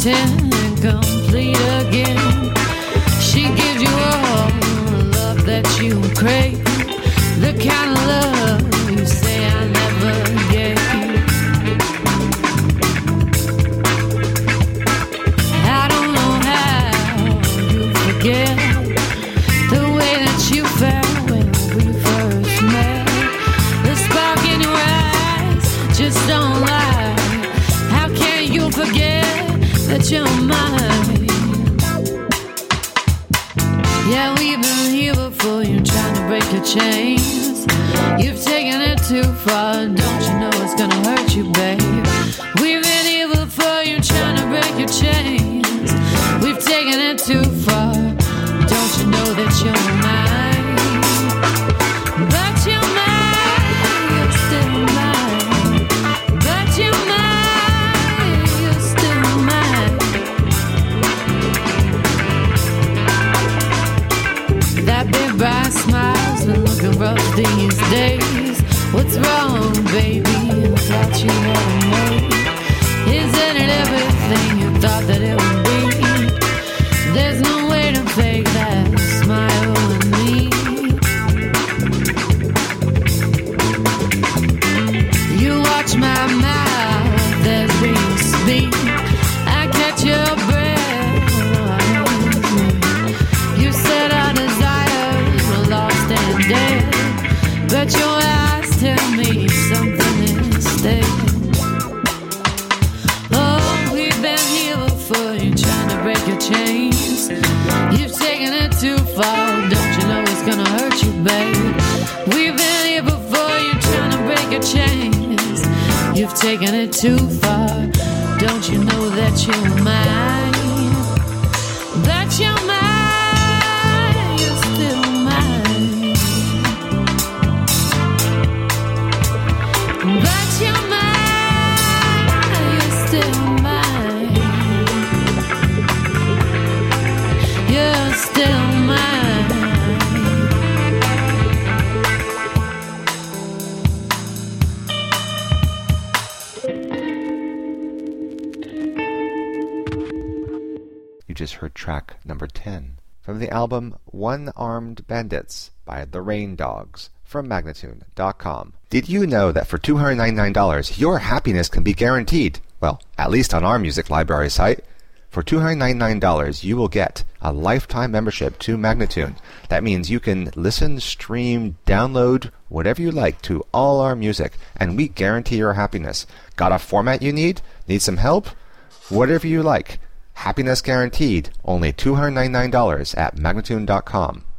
pretend and complete again. She gives you all the love that you crave, the kind of love you say I never gave. I don't know how you forget the way that you felt when we first met. The spark in your eyes just don't lie. How can you forget that you're mine? Yeah, we've been here before. You're trying to break your chains. You've taken it too far. Don't you know it's gonna hurt you, babe? We've been here before. You're trying to break your chains. We've taken it too far. Don't you know that you're mine? But you're mine. You're still mine. But you're mine. You're still mine. That big bright smile's been looking rough these days. What's wrong, baby? I thought you had a mate. Isn't it everything you thought that it would be? There's no way to fake that smile with me. You watch my mouth as we speak. I catch your breath. You said our desires were lost and dead, but your eyes tell me something instead. Oh, we've been here before. You're trying to break your chains. You've taken it too far. Don't you know it's gonna hurt you, babe? We've been here before. You're trying to break your chains. You've taken it too far. Don't you know that you're mine? That you're mine. You're still mine. That you're mine. You're still mine. You're still mine. You just heard track number 10 from the album One-Armed Bandits by the Rain Dogs from Magnatune.com. Did you know that for $299 your happiness can be guaranteed? Well, at least on our music library site. For $299 you will get a lifetime membership to Magnatune. That means you can listen, stream, download, whatever you like to all our music, and we guarantee your happiness. Got a format you need? Need some help? Whatever you like. Happiness guaranteed. Only $299 at Magnatune.com.